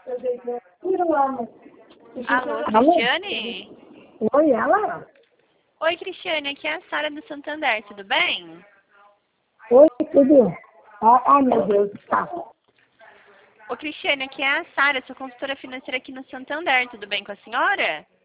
Alô, Cristiane? Oi, ela? Oi, Cristiane, aqui é a Sara do Santander, tudo bem? Oi, tudo? Ai, meu Deus, tá. Ô, Cristiane, aqui é a Sara, sou consultora financeira aqui no Santander, tudo bem com a senhora?